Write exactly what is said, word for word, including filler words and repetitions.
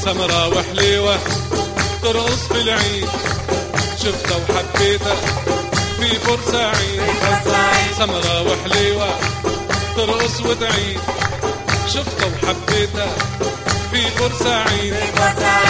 سمرة وحليوة ترقص في العيد، شفتها وحبيتها في بورسعيد. سمرة وحليوة ترقص وتعيد، شفتها وحبيتها في بورسعيد.